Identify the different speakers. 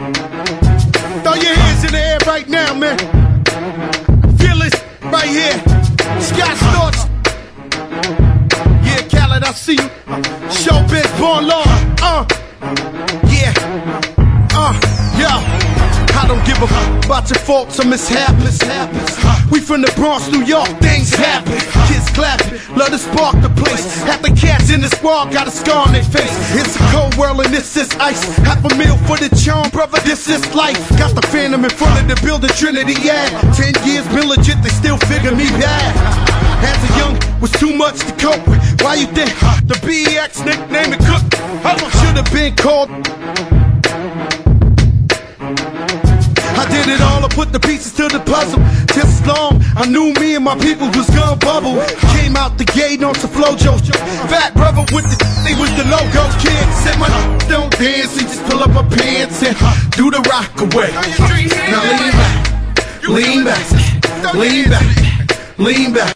Speaker 1: Throw your hands in the air right now, man. Feel it right here. Scott Storch. Yeah, Khaled, I see you. Showbiz, born law. Yeah. Yeah. I don't give a fuck about your faults or mishaps. We from the Bronx, New York, things happen. Kids clapping, love to spark the place. Half the cats in the squad got a scar on their face. It's a cold world and this is ice. $500,000 for the charm, brother, this is life. Got the Phantom in front of the building, Trinity, yeah. 10 years been legit, they still figure me bad. As a young, was too much to cope with. Why you think the BX nickname it Cook? Should have been called. I did it all, I put the pieces to the puzzle. Just as long, I knew me and my people was gonna bubble. Came out the gate on some flojo. Fat brother with the they was the logo kid. Said my don't dance, he just pull up my pants and do the rock away. Now lean back, lean back, lean back, lean back.